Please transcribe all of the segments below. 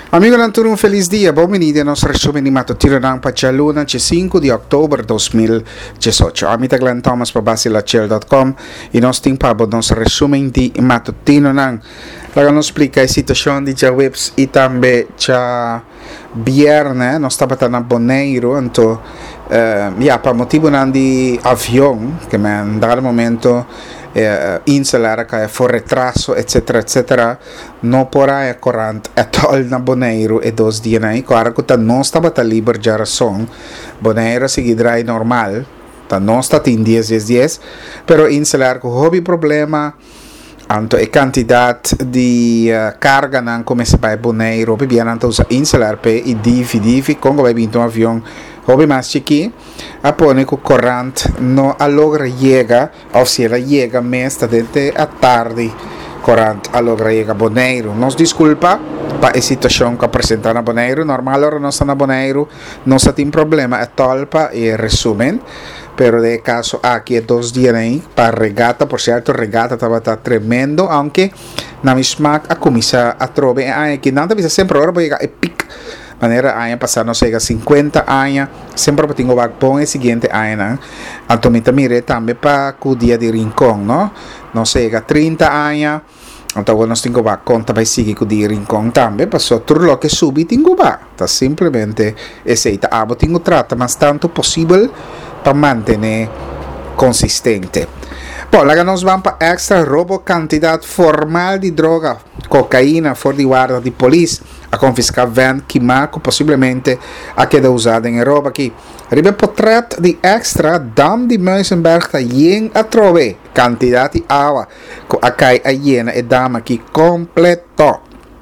Amigo Antônio, um feliz dia. Bem-vindo ao nosso resumo mattutino ng Pachaluna, 5 de outubro de 2018. A mim Glenn Thomas para basilachel.com e nós temos para o nosso resumo de mattutino ng para nos explicar a situação de Jawebs e também já viernes, nós estamos na Bonaire, então, para motivo de avião, que me dá momento insular que for retraso, etc. não porá corrente atol na Bonaire e 2 dias aí, claro que não estava livre de razão, Bonaire seguirá normal, não está em 10, pero insular que houve problema. Anto a quantidade de carga não começa para Bonaire, houve bem então insular pe e divi quando vai vir um avião, houve mais chique, apone que o corrente não alogra chega, ou seja, chega mesmo dentro a tarde, corrente alogra chega Bonaire. Nos desculpa para a situação que apresenta na Bonaire, normal hora não está na Bonaire, não está tem problema, é tolpa e resumen. Pero de caso aquí 2 dias aí para regata, por certo, regata estava tremendo, aunque na misma a comisa a trove que não deve sempre hora para chegar pic, maneira aí passar não chega 50 anos, sempre para ter o bom e seguinte ano, então mire também para o dia de rincón, não chega 30 anos. Então nós temos que conta vai seguir com o dia rincón também, passou tudo lo que subi tenho tá simplesmente aceita, tenho trata mas tanto possível para manter consistente. Bom, lá nós vamos para extra roubo quantidade formal de droga, cocaína, fora de guarda de polícia, a confiscar van que marco possivelmente a queda usada em roubo aqui. Ribe portret de extra dam de Muizenberg a yen a trove, quantidade de água, a cai a hiena e dama aqui completo.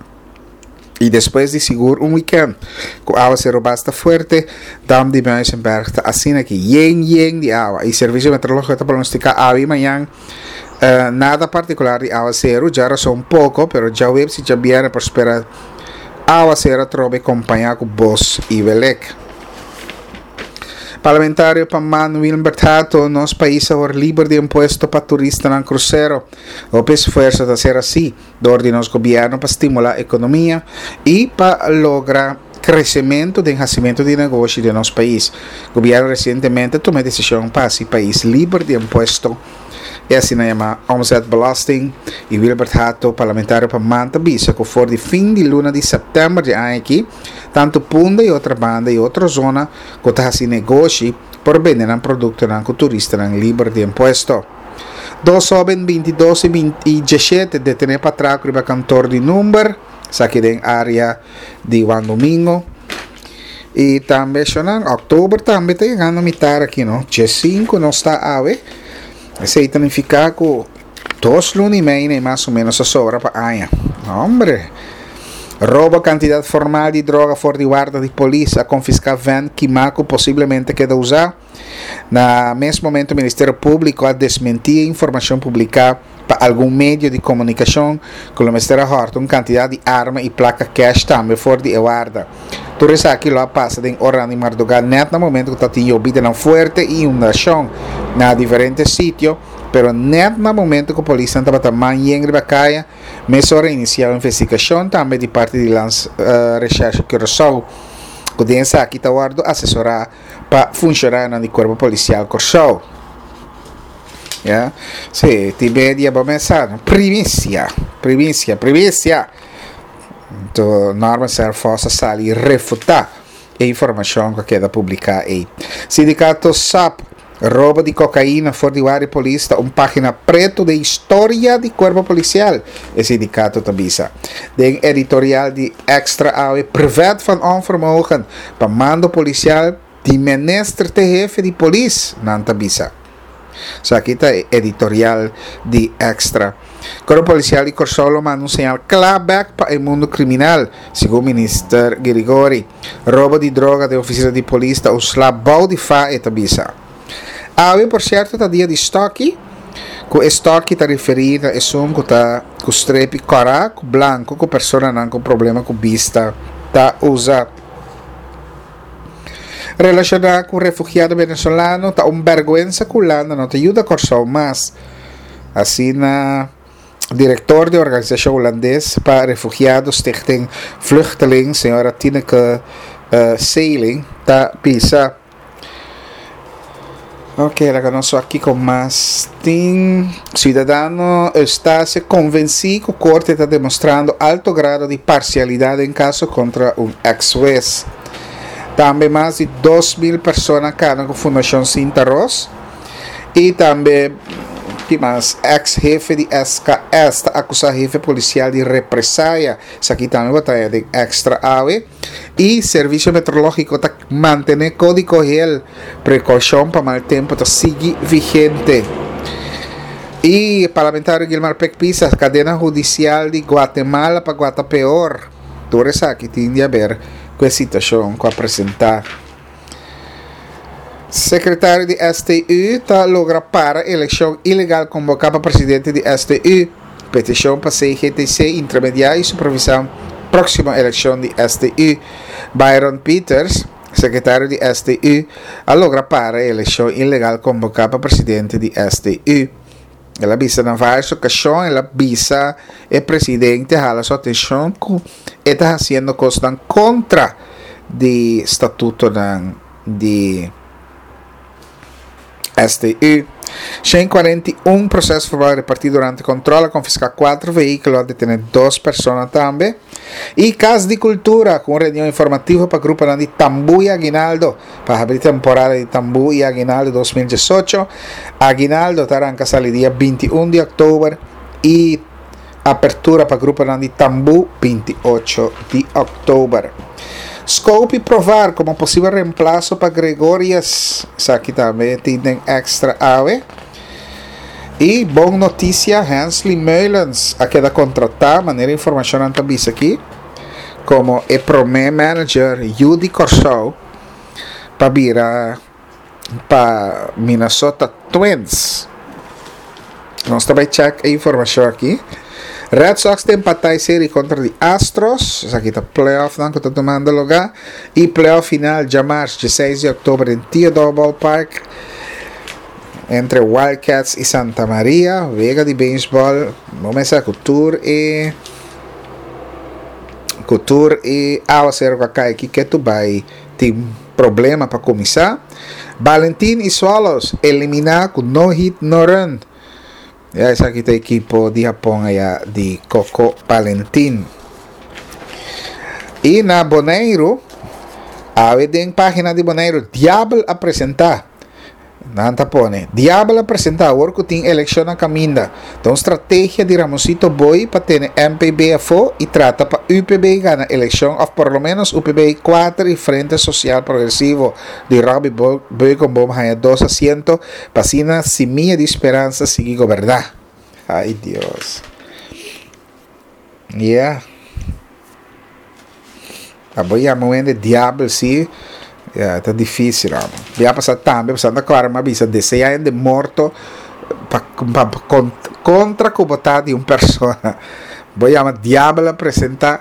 E depois de seguro weekend, com água se robasta forte, dam de Muizenberg assina aqui yen de água. E serviço meteorológico está pronosticado água e manhã, nada particular de água zero, já só pouco, pero já web se já viene por esperar água zero trove acompanhado com Boss e Belec. Parlamentário Paman Wilbert Hato, nosso país é livre de imposto para turistas no cruzeiro. O esforço de ser assim, do nosso governo para estimular a economia e para lograr crescimento de enriquecimento de negócio de nosso país. O governo recentemente tomou a decisão para esse país livre de imposto. E assim chama omzetbelasting. E Wilbert Hato, parlamentário para Manta Bisa, que for de fim de luna de setembro de ano aqui, tanto Punda e outra banda e outra zona, que está assim negócio por vender um produto que o turista não livre de imposto. Dos jovens 22 e 17 detenidos para trás com o cantor de número, aqui em área de Juan Domingo. E também, em outubro, também está chegando a mitad aqui, não? Dia 5 não está a ver. Esse também fica com 2 lunes e meio, mais ou menos, a sobra para año. Hombre, roubo quantidade formal de droga fora de guarda de polícia, confiscar van que Marco possivelmente queda usar. Na mesmo momento, o Ministério Público a desmentir a informação publicada para algum meio de comunicação que o Ministério Horton quantidade de arma e placa cash também fora de guarda. Tudo isso aqui lá passa em Orlando e Mardogal, net no momento que está tendo obida na forte inundação na diferentes sítios, pero net no momento que a polícia estava também em Ribacaia, mas hora inicial a investigação também de parte de Lance Recherche que Rousseau, que tem aqui está guardo assessorar para funcionar no corpo policial Rousseau. Yeah? Sì, ti vedi a começar província. Então, norma ser força sali refutar a informação que queda publicar aí. Sindicato SAP, roubo de cocaína fora de guarda polícia, página preto de história de corpo policial. O sindicato tabisa. De editorial de extra AW, privat van onvermogen, para mando policial de minister de jefe de polícia, não tabisa. So, aqui está editorial de extra. Corpo policial e Corsolo manda um sinal clapback para o mundo criminal, segundo o ministro Grigori. Roubo de droga de oficina de polícia, o slabau de fa e tabisa. Awe, por certo, está dia de estoque, que o estoque está referido a som que está com strepe coraco branco, que a pessoa não com problema com vista, está usando. Relacionado com o refugiado venezolano, está vergüenza culana, não te ajuda a Corsol, mas assim na director de organisatie holandês para refugiados Stichting Vluchteling, senhora Tineke Seiling, está pisa. Ok, agora nós aqui com mais tem cidadão está se convencido que a corte está demonstrando alto grado de parcialidade em caso contra um ex-juez. Também mais de 2.000 pessoas caem com a Fundação Cinta Ross e também que mais ex-jefe de SKS está acusado jefe policial de represália. Isso aqui também batalha de extra ave. E serviço meteorológico está mantendo código gel precaução para mal tempo está seguir vigente. E parlamentar Guilmar Pecpisa, cadena judicial de Guatemala para Guatapeor. Tudo isso aqui tem a ver com a situação que apresentar. Secretário de STU está logra para eleição ilegal convocada para presidente de STU. Petição para CGTC intermediário e supervisão próxima eleição de STU. Byron Peters, secretário de STU, a logra para eleição ilegal convocada para presidente de STU. Ela avisa na várias ocasiões, ela avisa o presidente a sua atenção que está fazendo coisas contra do estatuto de STU. 141 processos foram repartidos durante o controle, confiscar 4 veículos, detener 2 pessoas também. E Casa de Cultura, com reunião informativa para o grupo de Tambu e Aguinaldo, para abrir temporada de Tambu e Aguinaldo 2018. Aguinaldo estará em casa dia 21 de outubro e apertura para o grupo de Tambu 28 de outubro. Scope provar como possível reemplazo para Gregorias. Isso aqui também tem extra ave. E boa notícia, Hensley Meulens a queda contratar, maneira informação também aqui, como o Prome Manager Judy Corso para vir para Minnesota Twins. Nós também check a informação aqui. Red Sox tem empatar série contra os Astros. Isso aqui está playoff, não que estou tomando lugar. E playoff final de março, 16 de outubro, em Theodore Ballpark, entre Wildcats e Santa Maria. Vega de beisebol. Vamos começar com Couture e ao ser aqui que tu vai ter problema para começar. Valentim e Swallows eliminar com no hit no run. Essa aqui é a equipe de Japão de Coco Valentim. E na Bonaire, a página de Bonaire, Diablo apresentar. Nanta pone, Diablo apresentar, o que tem eleição na caminda. Então, estratégia de Ramosito Boy para ter MPBFO e trata para UPB ganhar eleição, ou por lo menos UPB 4 e Frente Social Progressivo de Robbie Boy com bom ganhar 2 asientos, para sina semilla de esperança seguir governar. Ai, Deus. Yeah. Aboy a moeda de Diablo, sim. Está difícil, vai passar também, passando agora uma visa de 6 anos de morto contra a vontade de uma pessoa. Vou chamar Diablo apresentar.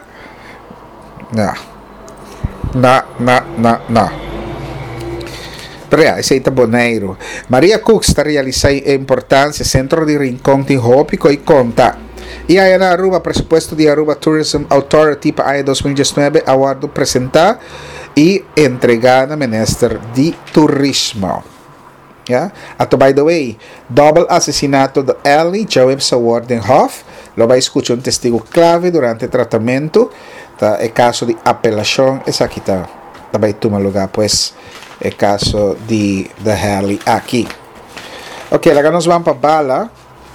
Não. Pero esse é Bonaire. Maria Cook está realizando a importância Centro de Rincón de Hópico e Conta. E aí na Aruba, presupuesto de Aruba Tourism Authority para 2019, aguardo apresentar e entregar na Ministério de Turismo. Yeah? By the way, double assassinato de Ellie Jaweb Wardenhoff. Lo vai escutar um testigo clave durante o tratamento. Tá? É caso de apelação. Essa aqui está. Vai tomar lugar, pois. É caso de Ellie aqui. Ok, agora nós vamos para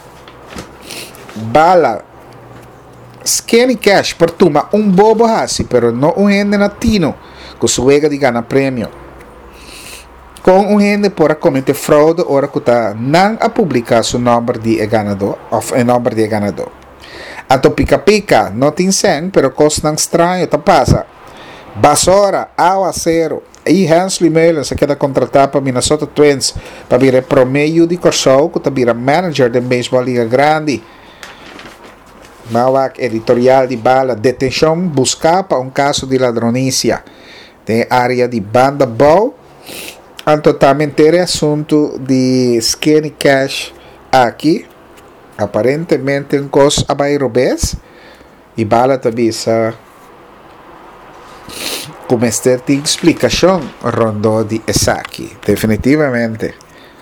Bala. Skinny Cash por tuma bobo hasi, pero no gente latino que suega de gana prêmio. Com gente por cometer fraude ora que está não a publicar seu número de ganador, ou o número de ganador. Ato pica não tem sem, pero coisa estranho tá passa. Basora, aguacero e Hensley Meulens se queda contratado para Minnesota Twins para vir promeio de Corso, que está vir manager de beisebol liga grande. Mawak editorial de Bala, detenção buscar para caso de ladronícia. Tem área de Banda Bow. Totalmente assunto de Skinny Cash aqui. Aparentemente un cos abay robes. E bala tabi sa como esta explicação rondo di Esaki. Definitivamente.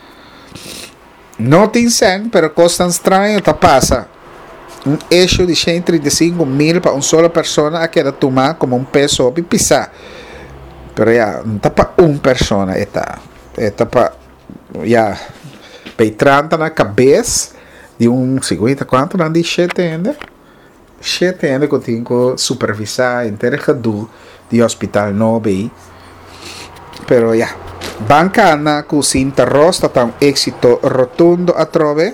Não tem sen, pero costa estranho ta passa. Um eixo de 135.000 para uma sola pessoa a queda tomar como um peso e pisar. Pero ya, não tá para uma pessoa, é para ya, peitranta na cabeça de um 50, quanto não de 7 ainda? 7 ainda que eu tenho que supervisar interrogado de hospital nobe. Pero ya, bancana com cinta rosta tá um êxito rotundo a trove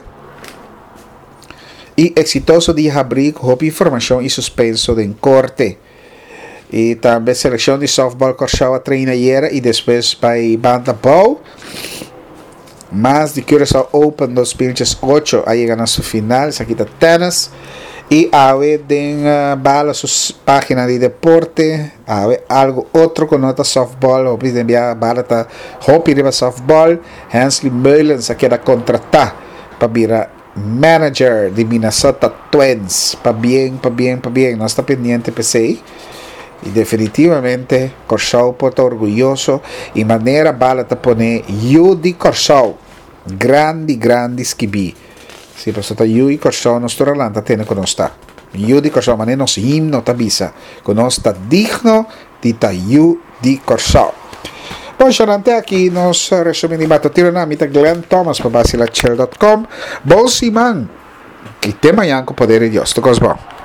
e exitoso de abrir com informação e suspenso de corte. E também seleção de softball Corchao a treina ayer e depois vai banda bow. Mas de Curaçao Open 2018 a llegar a sua final, se aqui tá tennis. E ave den bala sus página de deporte, ave algo outro com nota softball, ou precisa enviar bala tá hopi riba softball, Hensley Mullins aqui era contratar para virar manager de Minnesota Twins, para bien, nós está pendiente PC. E definitivamente Corchao pode estar orgulhoso e maneira bala tá poner Yudi Corchao, grande skibi. Si per Yudi Corchao nostro Orlando tiene con nostra Yudi Corchao, ma ne nos himno tabisa con nostra digno di Yudi Corchao. Poi c'erante aqui nos resume di Matotiro na mita Glenn Thomas pa basilachel.com. Bon siman, que tema yanko poder de Dios. Tocos bom.